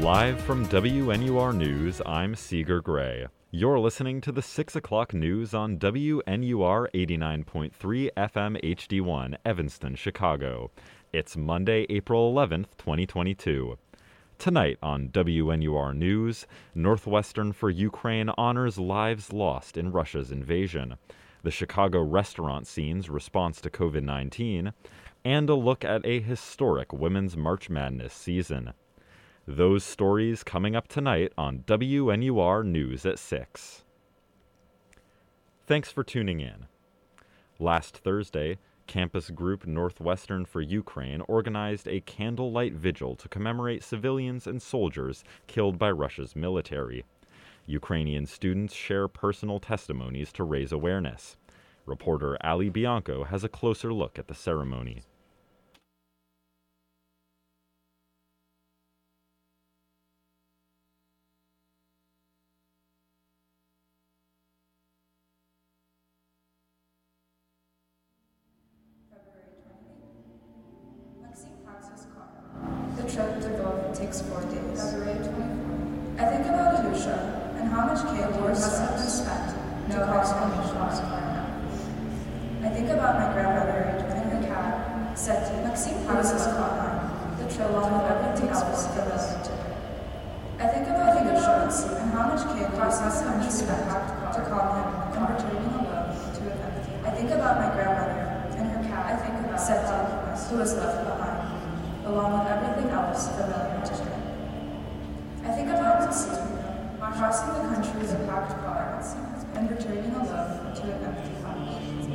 Live from WNUR News, I'm Seeger Gray. You're listening to the 6 o'clock news on WNUR 89.3 FM HD1, Evanston, Chicago. It's Monday, April 11th, 2022. Tonight on WNUR News, Northwestern for Ukraine honors lives lost in Russia's invasion, the Chicago restaurant scene's response to COVID-19, and a look at a historic Women's March Madness season. Those stories coming up tonight on WNUR News at 6. Thanks for tuning in. Last Thursday, campus group Northwestern for Ukraine organized a candlelight vigil to commemorate civilians and soldiers killed by Russia's military. Ukrainian students share personal testimonies to raise awareness. Reporter Ali Bianco has a closer look at the ceremony. The trip to Lvov takes 4 days. February 24. I think about Ilyusha and how much candy must have been spent to cause Ilyusha's corner. I think about my grandmother and her cat, Seti. Maxim House's car, the trip along with everything else for us. I think about Ilyusha and how much candy must have been spent to calm him and returning alone to an empty. I think about my grandmother and her cat, Seti, who was left behind, along with everything else familiar to him. I think about Maxim, crossing the country with a packed car, and returning alone to an empty house.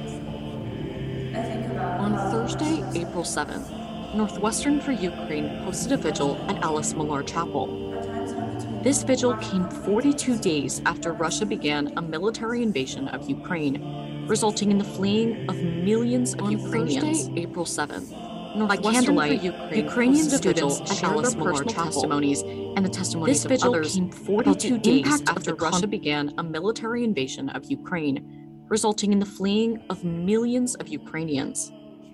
I think about... On Thursday, April 7th, Northwestern for Ukraine hosted a vigil at Alice Millar Chapel. This vigil came 42 days after Russia began a military invasion of Ukraine, resulting in the fleeing of millions of Ukrainians. Thursday, April 7th, by candlelight, Ukrainian students shared their personal testimonies and the testimonies of others came 42 days after Russia began a military invasion of Ukraine, resulting in the fleeing of millions of Ukrainians.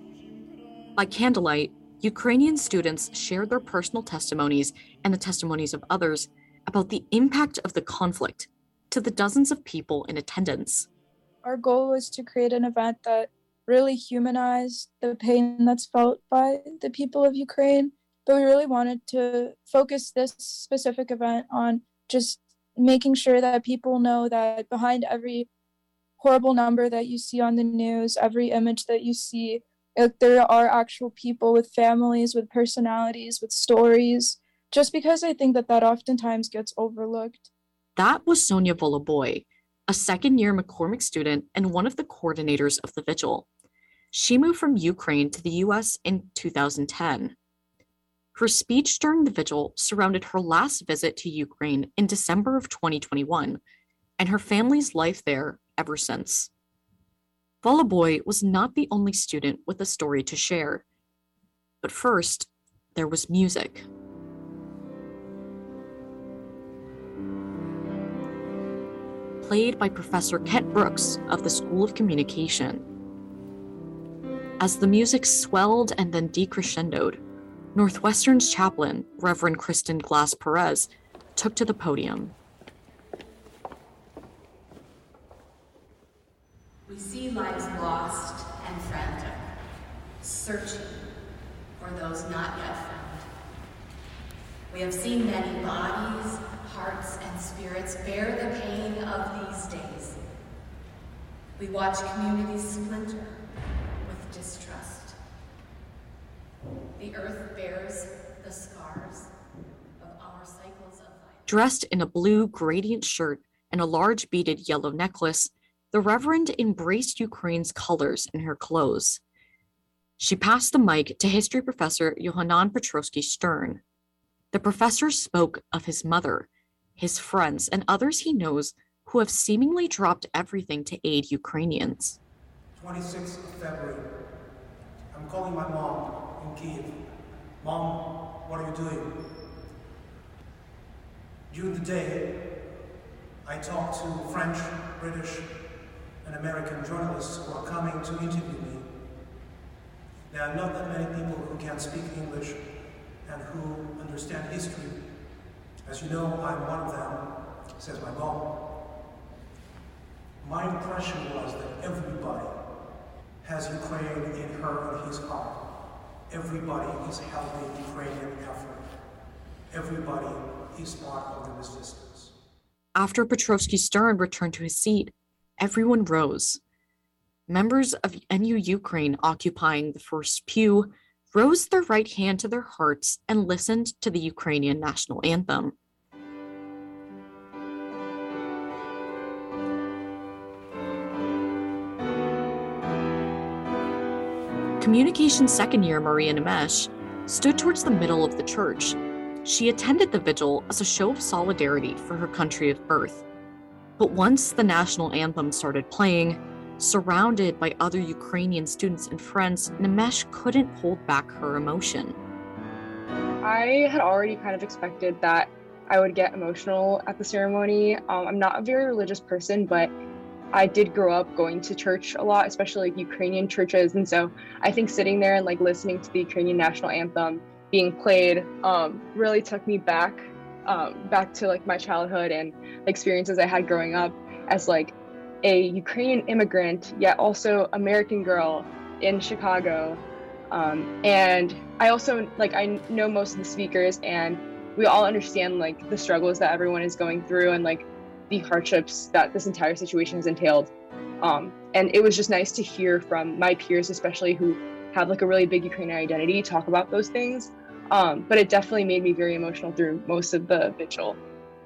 By candlelight, Ukrainian students shared their personal testimonies and the testimonies of others about the impact of the conflict to the dozens of people in attendance. Our goal was to create an event that really humanize the pain that's felt by the people of Ukraine. But we really wanted to focus this specific event on just making sure that people know that behind every horrible number that you see on the news, every image that you see, there are actual people with families, with personalities, with stories, just because I think that oftentimes gets overlooked. That was Sonia Voloboy, a second-year McCormick student and one of the coordinators of the vigil. She moved from Ukraine to the U.S. in 2010. Her speech during the vigil surrounded her last visit to Ukraine in December of 2021 and her family's life there ever since. Voloboy was not the only student with a story to share. But first, there was music. Played by Professor Kent Brooks of the School of Communication. As the music swelled and then decrescendoed, Northwestern's chaplain, Reverend Kristen Glass Perez, took to the podium. We see lives lost and frantic, searching for those not yet found. We have seen many bodies, hearts, and spirits bear the pain of these days. We watch communities splinter with distrust. The earth bears the scars of our cycles of life. Dressed in a blue gradient shirt and a large beaded yellow necklace, the Reverend embraced Ukraine's colors in her clothes. She passed the mic to history professor Yohanan Petrovsky Stern. The professor spoke of his mother, his friends, and others he knows who have seemingly dropped everything to aid Ukrainians. 26th of February. I'm calling my mom in Kiev. Mom, what are you doing? During the day, I talk to French, British, and American journalists who are coming to interview me. There are not that many people who can speak English and who understand history As you know, I'm one of them, says my mom. My impression was that everybody has Ukraine in her and his heart. Everybody is helping Ukrainian effort. Everybody is part of the resistance. After Petrovsky Stern returned to his seat, everyone rose. Members of NU Ukraine occupying the first pew rose their right hand to their hearts and listened to the Ukrainian national anthem. Communications second year Maria Nemesh stood towards the middle of the church. She attended the vigil as a show of solidarity for her country of birth. But once the national anthem started playing, surrounded by other Ukrainian students and friends, Nemesh couldn't hold back her emotion. I had already kind of expected that I would get emotional at the ceremony. I'm not a very religious person, but I did grow up going to church a lot, especially like Ukrainian churches. And so I think sitting there and like listening to the Ukrainian national anthem being played really took me back to like my childhood and the experiences I had growing up as like a Ukrainian immigrant, yet also American girl in Chicago. And I also I know most of the speakers, and we all understand like the struggles that everyone is going through and like the hardships that this entire situation has entailed. And it was just nice to hear from my peers, especially who have like a really big Ukrainian identity, talk about those things. But it definitely made me very emotional through most of the vigil.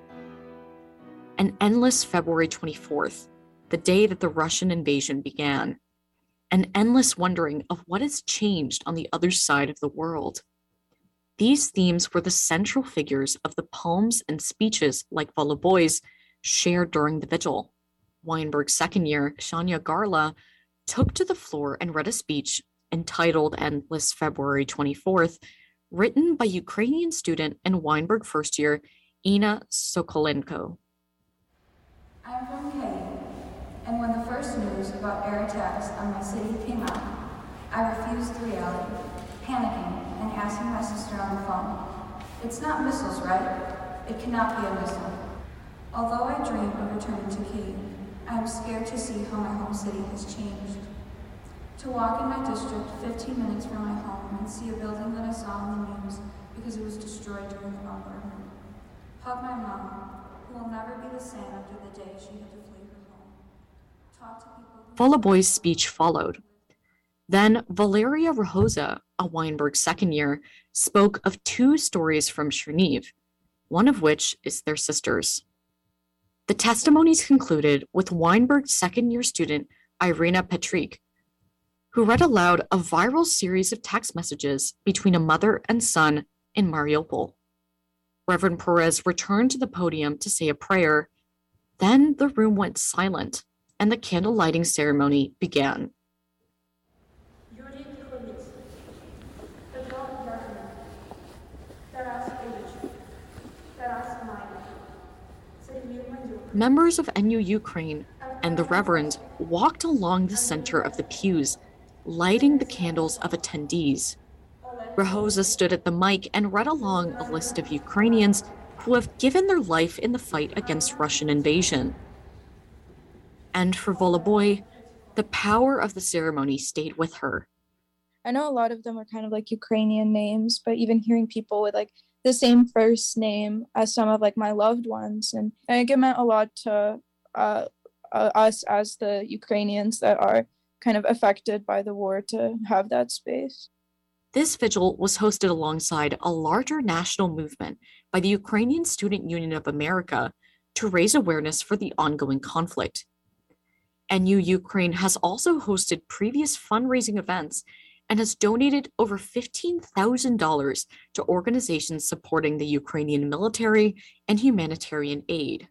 An endless February 24th, the day that the Russian invasion began. An endless wondering of what has changed on the other side of the world. These themes were the central figures of the poems and speeches like Voloboy's shared during the vigil. Weinberg's second year, Shania Garla, took to the floor and read a speech entitled Endless February 24th, written by Ukrainian student and Weinberg first year, Inna Sokolenko. I'm from Kyiv, and when the first news about air attacks on my city came out, I refused the reality, panicking and asking my sister on the phone, "It's not missiles, right? It cannot be a missile." Although I dream of returning to Kyiv, I am scared to see how my home city has changed. To walk in my district 15 minutes from my home and see a building that I saw on the news because it was destroyed during the bombardment. Hug my mom, who will never be the same after the day she had to flee her home. Talk to people. Voloboy's speech followed. Then Valeria Rohoza, a Weinberg second year, spoke of two stories from Cherniv, one of which is their sister's. The testimonies concluded with Weinberg second year student Irina Petrik, who read aloud a viral series of text messages between a mother and son in Mariupol. Reverend Perez returned to the podium to say a prayer. Then the room went silent and the candle lighting ceremony began. Members of NU Ukraine and the Reverend walked along the center of the pews, lighting the candles of attendees. Rohoza stood at the mic and read along a list of Ukrainians who have given their life in the fight against Russian invasion. And for Voloboy, the power of the ceremony stayed with her. I know a lot of them are kind of like Ukrainian names, but even hearing people with like the same first name as some of like my loved ones, and I think it meant a lot to us as the Ukrainians that are kind of affected by the war to have that space. This vigil was hosted alongside a larger national movement by the Ukrainian Student Union of America to raise awareness for the ongoing conflict. NU Ukraine has also hosted previous fundraising events and has donated over $15,000 to organizations supporting the Ukrainian military and humanitarian aid.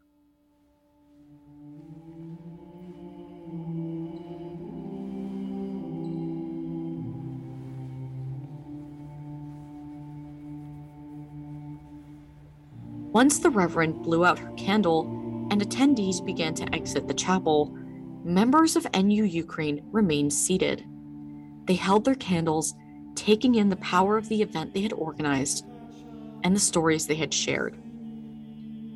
Once the Reverend blew out her candle and attendees began to exit the chapel, members of NU Ukraine remained seated. They held their candles, taking in the power of the event they had organized and the stories they had shared.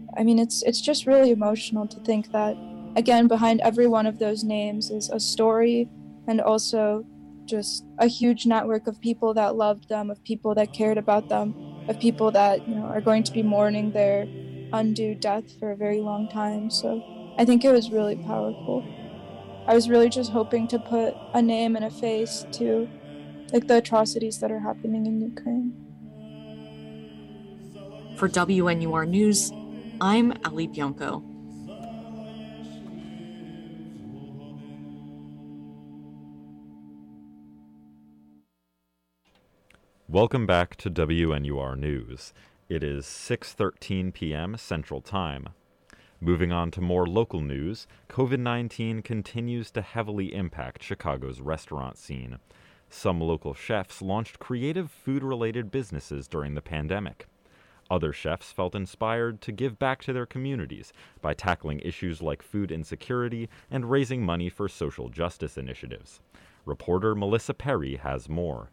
I mean, it's just really emotional to think that, again, behind every one of those names is a story, and also just a huge network of people that loved them, of people that cared about them, of people that, are going to be mourning their undue death for a very long time. So I think it was really powerful. I was really just hoping to put a name and a face to the atrocities that are happening in Ukraine. For WNUR News, I'm Ali Bianco. Welcome back to WNUR News. It is 6:13 p.m. Central Time. Moving on to more local news, COVID-19 continues to heavily impact Chicago's restaurant scene. Some local chefs launched creative food-related businesses during the pandemic. Other chefs felt inspired to give back to their communities by tackling issues like food insecurity and raising money for social justice initiatives. Reporter Melissa Perry has more.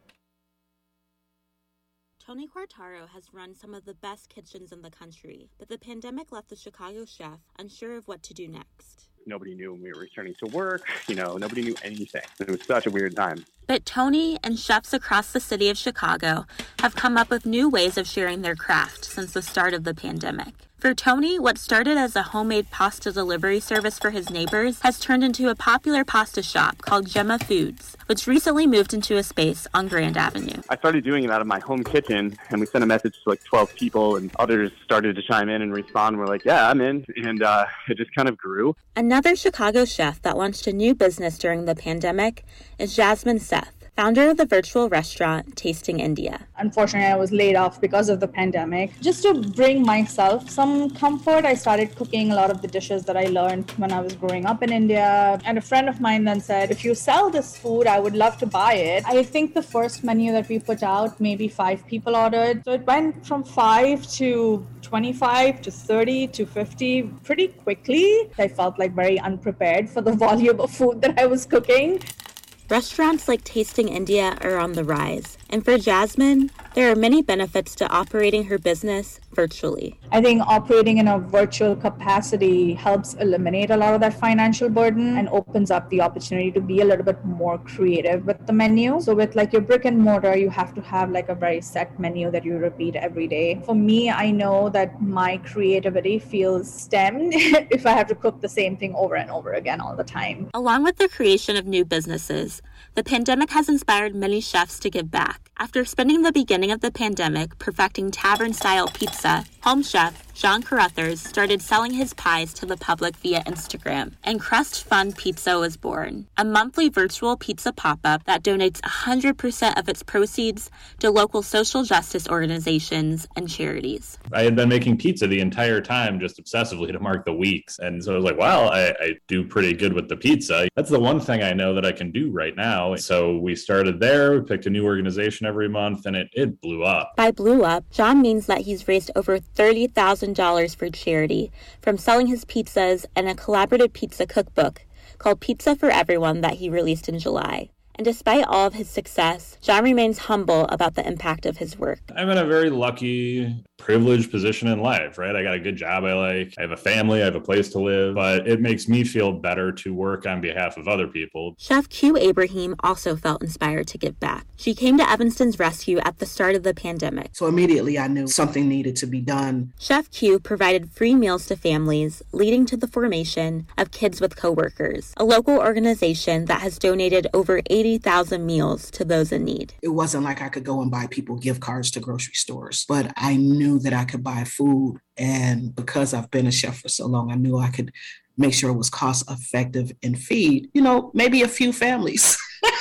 Tony Quartaro has run some of the best kitchens in the country, but the pandemic left the Chicago chef unsure of what to do next. Nobody knew when we were returning to work. Nobody knew anything. It was such a weird time. But Tony and chefs across the city of Chicago have come up with new ways of sharing their craft since the start of the pandemic. For Tony, what started as a homemade pasta delivery service for his neighbors has turned into a popular pasta shop called Gemma Foods, which recently moved into a space on Grand Avenue. I started doing it out of my home kitchen, and we sent a message to 12 people, and others started to chime in and respond. We're like, yeah, I'm in, and it just kind of grew. Another Chicago chef that launched a new business during the pandemic is Jasmine Seth, founder of the virtual restaurant Tasting India. Unfortunately, I was laid off because of the pandemic. Just to bring myself some comfort, I started cooking a lot of the dishes that I learned when I was growing up in India. And a friend of mine then said, if you sell this food, I would love to buy it. I think the first menu that we put out, maybe 5 people ordered. So it went from 5 to 25 to 30 to 50 pretty quickly. I felt very unprepared for the volume of food that I was cooking. Restaurants like Tasting India are on the rise, and for Jasmine, there are many benefits to operating her business virtually. I think operating in a virtual capacity helps eliminate a lot of that financial burden and opens up the opportunity to be a little bit more creative with the menu. So with your brick and mortar, you have to have a very set menu that you repeat every day. For me, I know that my creativity feels stemmed if I have to cook the same thing over and over again all the time. Along with the creation of new businesses, the pandemic has inspired many chefs to give back. After spending the beginning of the pandemic perfecting tavern-style pizza, home chef John Carruthers started selling his pies to the public via Instagram, and Crust Fund Pizza was born, a monthly virtual pizza pop-up that donates 100% of its proceeds to local social justice organizations and charities. I had been making pizza the entire time, just obsessively to mark the weeks, and so I was like, wow, I do pretty good with the pizza. That's the one thing I know that I can do right now. So we started there, we picked a new organization every month, and it blew up. By blew up, John means that he's raised over $30,000 for charity from selling his pizzas and a collaborative pizza cookbook called Pizza for Everyone that he released in July. And despite all of his success, John remains humble about the impact of his work. I'm in a very lucky, privileged position in life, right? I got a good job I like. I have a family. I have a place to live. But it makes me feel better to work on behalf of other people. Chef Q Abraham also felt inspired to give back. She came to Evanston's rescue at the start of the pandemic. So immediately I knew something needed to be done. Chef Q provided free meals to families, leading to the formation of Kids with Coworkers, a local organization that has donated over 80,000 meals to those in need. It wasn't like I could go and buy people gift cards to grocery stores, but I knew that I could buy food. And because I've been a chef for so long, I knew I could make sure it was cost effective and feed, maybe a few families.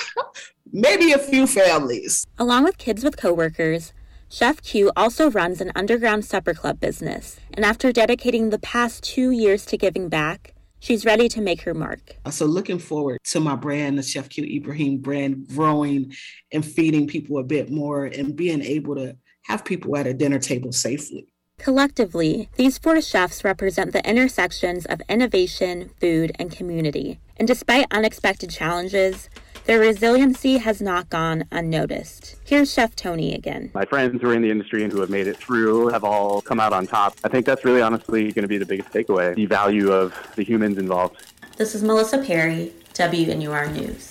Maybe a few families. Along with Kids with Coworkers, Chef Q also runs an underground supper club business. And after dedicating the past 2 years to giving back, she's ready to make her mark. So looking forward to my brand, the Chef Q Ibrahim brand, growing and feeding people a bit more and being able to have people at a dinner table safely. Collectively, these 4 chefs represent the intersections of innovation, food, and community. And despite unexpected challenges, Their resiliency has not gone unnoticed. Here's Chef Tony again. My friends who are in the industry and who have made it through have all come out on top. I think that's really honestly going to be the biggest takeaway, the value of the humans involved. This is Melissa Perry, WNUR News.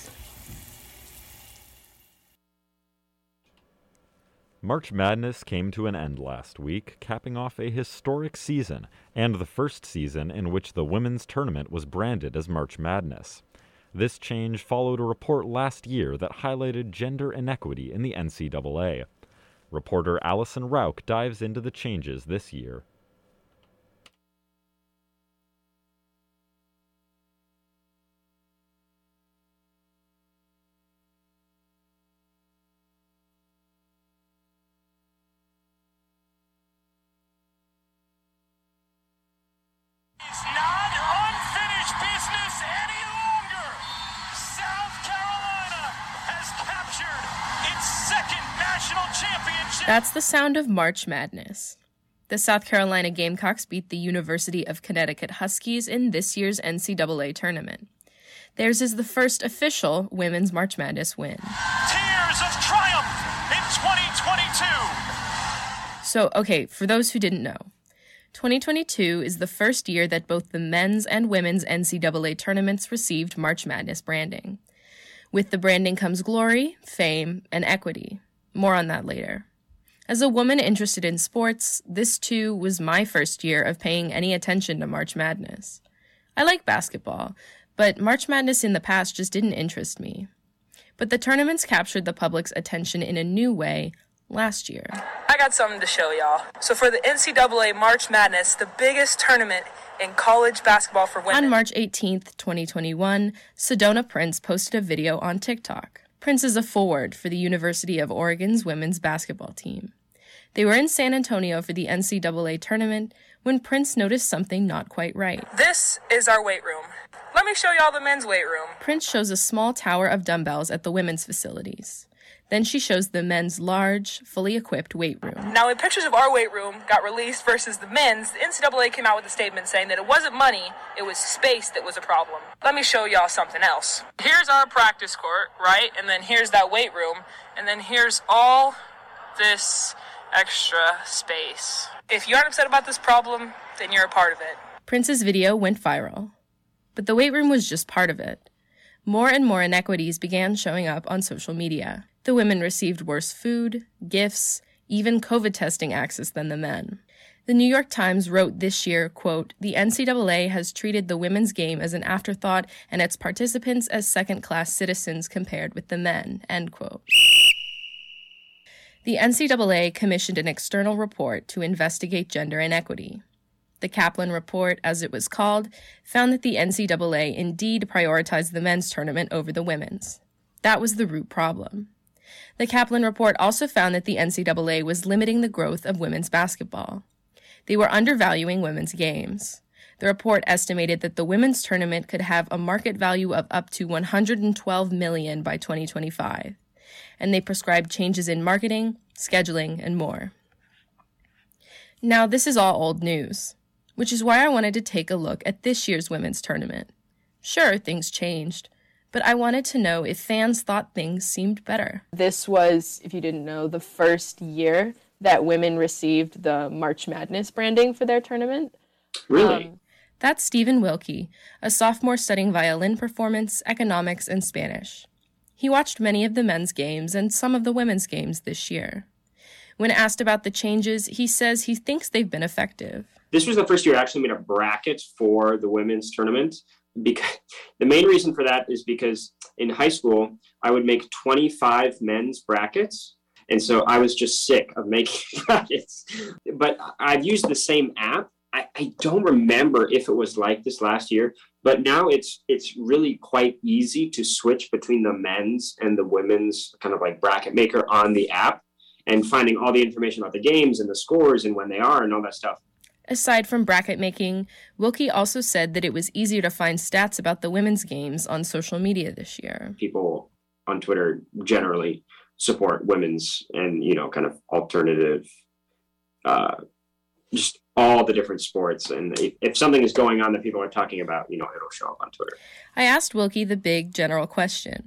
March Madness came to an end last week, capping off a historic season, and the first season in which the women's tournament was branded as March Madness. This change followed a report last year that highlighted gender inequity in the NCAA. Reporter Allison Rauch dives into the changes this year. That's the sound of March Madness. The South Carolina Gamecocks beat the University of Connecticut Huskies in this year's NCAA tournament. Theirs is the first official women's March Madness win. Tears of triumph in 2022. So, okay, for those who didn't know, 2022 is the first year that both the men's and women's NCAA tournaments received March Madness branding. With the branding comes glory, fame, and equity. More on that later. As a woman interested in sports, this too was my first year of paying any attention to March Madness. I like basketball, but March Madness in the past just didn't interest me. But the tournaments captured the public's attention in a new way last year. I got something to show y'all. So for the NCAA March Madness, the biggest tournament in college basketball for women. On March 18th, 2021, Sedona Prince posted a video on TikTok. Prince is a forward for the University of Oregon's women's basketball team. They were in San Antonio for the NCAA tournament when Prince noticed something not quite right. This is our weight room. Let me show y'all the men's weight room. Prince shows a small tower of dumbbells at the women's facilities. Then she shows the men's large, fully equipped weight room. Now, when pictures of our weight room got released versus the men's, the NCAA came out with a statement saying that it wasn't money, it was space that was a problem. Let me show y'all something else. Here's our practice court, right? And then here's that weight room. And then here's all this extra space. If you aren't upset about this problem, then you're a part of it. Prince's video went viral. But the weight room was just part of it. More and more inequities began showing up on social media. The women received worse food, gifts, even COVID testing access than the men. The New York Times wrote this year, quote, "The NCAA has treated the women's game as an afterthought and its participants as second-class citizens compared with the men," end quote. The NCAA commissioned an external report to investigate gender inequity. The Kaplan Report, as it was called, found that the NCAA indeed prioritized the men's tournament over the women's. That was the root problem. The Kaplan Report also found that the NCAA was limiting the growth of women's basketball. They were undervaluing women's games. The report estimated that the women's tournament could have a market value of up to $112 million by 2025, and they prescribed changes in marketing, scheduling, and more. Now, this is all old news, which is why I wanted to take a look at this year's women's tournament. Sure, things changed, but I wanted to know if fans thought things seemed better. This was, if you didn't know, the first year that women received the March Madness branding for their tournament. Really? That's Stephen Wilkie, a sophomore studying violin performance, economics, and Spanish. He watched many of the men's games and some of the women's games this year. When asked about the changes, he says he thinks they've been effective. This was the first year I actually made a bracket for the women's tournament. Because the main reason for that is because in high school, I would make 25 men's brackets. And so I was just sick of making brackets. But I've used the same app. I don't remember if it was like this last year, but now it's really quite easy to switch between the men's and the women's kind of like bracket maker on the app and finding all the information about the games and the scores and when they are and all that stuff. Aside from bracket making, Wilkie also said that it was easier to find stats about the women's games on social media this year. People on Twitter generally support women's and, you know, kind of alternative, just all the different sports. And if something is going on that people are talking about, you know, it'll show up on Twitter. I asked Wilkie the big general question.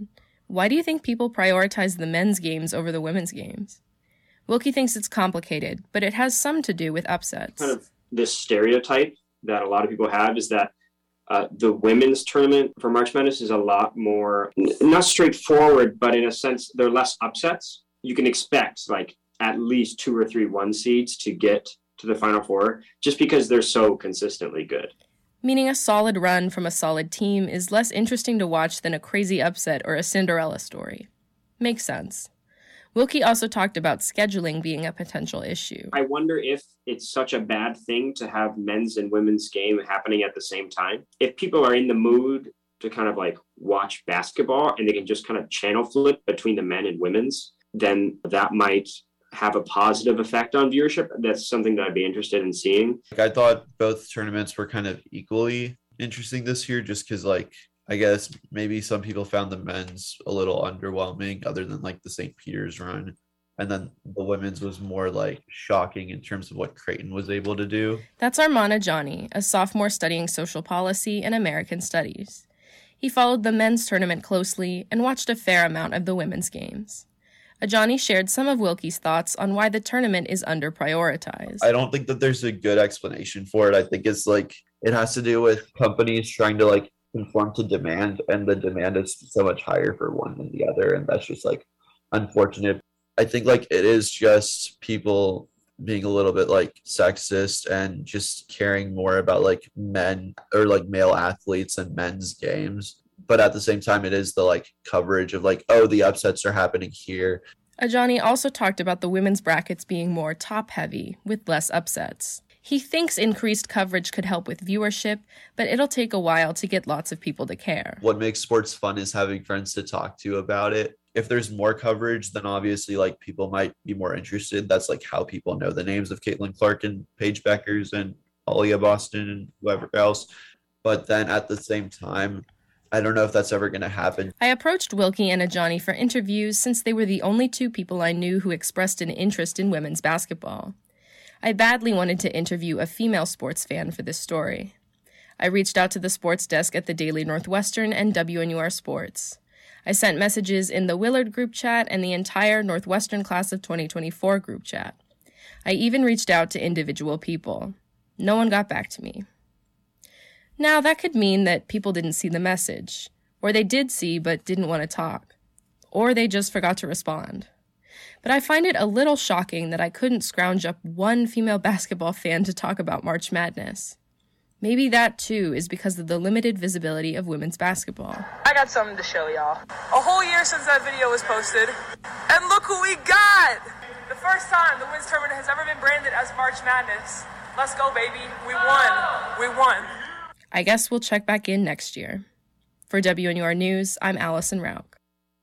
Why do you think people prioritize the men's games over the women's games? Wilkie thinks it's complicated, but it has some to do with upsets. Kind of this stereotype that a lot of people have is that the women's tournament for March Madness is a lot more, not straightforward, but in a sense, there are less upsets. You can expect like at least 2 or 3 1 seeds to get to the Final Four just because they're so consistently good. Meaning a solid run from a solid team is less interesting to watch than a crazy upset or a Cinderella story. Makes sense. Wilkie also talked about scheduling being a potential issue. I wonder if it's such a bad thing to have men's and women's game happening at the same time. If people are in the mood to kind of like watch basketball and they can just kind of channel flip between the men and women's, then that might have a positive effect on viewership. That's something that I'd be interested in seeing. I thought both tournaments were kind of equally interesting this year, just because I guess maybe some people found the men's a little underwhelming other than like the St. Peter's run. And then the women's was more like shocking in terms of what Creighton was able to do. That's Arman Ajani, a sophomore studying social policy and American studies. He followed the men's tournament closely and watched a fair amount of the women's games. Ajani shared some of Wilkie's thoughts on why the tournament is under-prioritized. I don't think that there's a good explanation for it. I think it's like it has to do with companies trying to like conform to demand, and the demand is so much higher for one than the other, and that's just like unfortunate. I think like it is just people being a little bit like sexist and just caring more about like men or like male athletes and men's games. But at the same time, it is the like coverage of like, oh, the upsets are happening here. Ajani also talked about the women's brackets being more top-heavy, with less upsets. He thinks increased coverage could help with viewership, but it'll take a while to get lots of people to care. What makes sports fun is having friends to talk to about it. If there's more coverage, then obviously like people might be more interested. That's like how people know the names of Caitlin Clark and Paige Beckers and Aaliyah Boston and whoever else. But then at the same time, I don't know if that's ever going to happen. I approached Wilkie and Ajani for interviews since they were the only 2 people I knew who expressed an interest in women's basketball. I badly wanted to interview a female sports fan for this story. I reached out to the sports desk at the Daily Northwestern and WNUR Sports. I sent messages in the Willard group chat and the entire Northwestern Class of 2024 group chat. I even reached out to individual people. No one got back to me. Now, that could mean that people didn't see the message, or they did see but didn't want to talk, or they just forgot to respond. But I find it a little shocking that I couldn't scrounge up one female basketball fan to talk about March Madness. Maybe that, too, is because of the limited visibility of women's basketball. I got something to show y'all. A whole year since that video was posted, and look who we got! The first time the women's tournament has ever been branded as March Madness. Let's go, baby. We won. We won. I guess we'll check back in next year. For WNUR News, I'm Allison Rauch.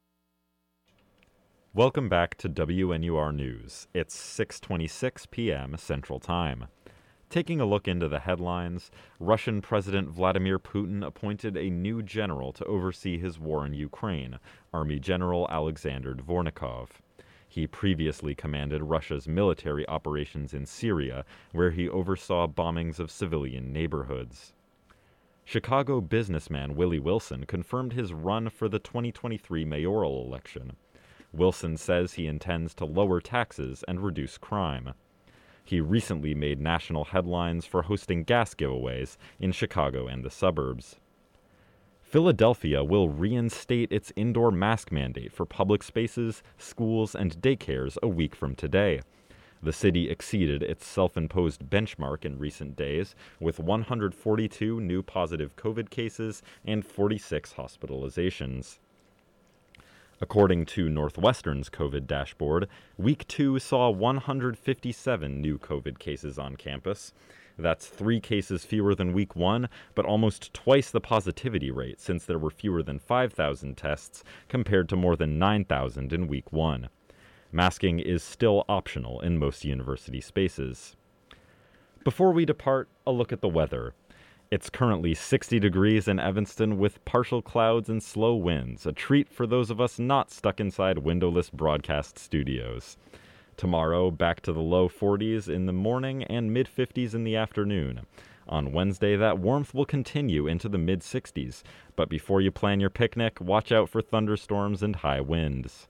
Welcome back to WNUR News. It's 6:26 p.m. Central Time. Taking a look into the headlines, Russian President Vladimir Putin appointed a new general to oversee his war in Ukraine, Army General Alexander Dvornikov. He previously commanded Russia's military operations in Syria, where he oversaw bombings of civilian neighborhoods. Chicago businessman Willie Wilson confirmed his run for the 2023 mayoral election. Wilson says he intends to lower taxes and reduce crime. He recently made national headlines for hosting gas giveaways in Chicago and the suburbs. Philadelphia will reinstate its indoor mask mandate for public spaces, schools, and daycares a week from today. The city exceeded its self-imposed benchmark in recent days, with 142 new positive COVID cases and 46 hospitalizations. According to Northwestern's COVID dashboard, Week 2 saw 157 new COVID cases on campus. That's 3 cases fewer than Week 1, but almost twice the positivity rate since there were fewer than 5,000 tests compared to more than 9,000 in Week 1. Masking is still optional in most university spaces. Before we depart, a look at the weather. It's currently 60 degrees in Evanston with partial clouds and slow winds, a treat for those of us not stuck inside windowless broadcast studios. Tomorrow, back to the low 40s in the morning and mid-50s in the afternoon. On Wednesday, that warmth will continue into the mid-60s, but before you plan your picnic, watch out for thunderstorms and high winds.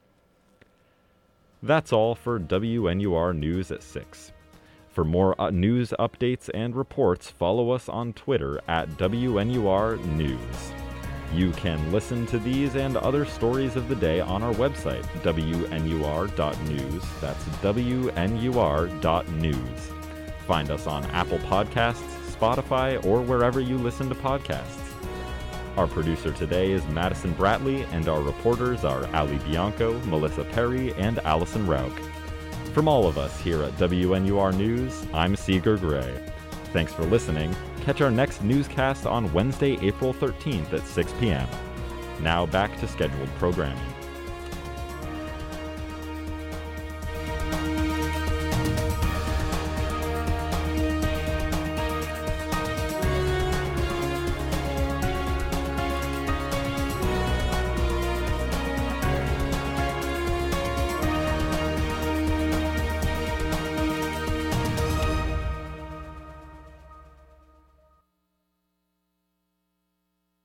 That's all for WNUR News at 6. For more news updates and reports, follow us on Twitter at WNUR News. You can listen to these and other stories of the day on our website, WNUR.news. That's WNUR.news. Find us on Apple Podcasts, Spotify, or wherever you listen to podcasts. Our producer today is Madison Bratley, and our reporters are Ali Bianco, Melissa Perry, and Allison Rauch. From all of us here at WNUR News, I'm Seeger Gray. Thanks for listening. Catch our next newscast on Wednesday, April 13th at 6 p.m. Now back to scheduled programming.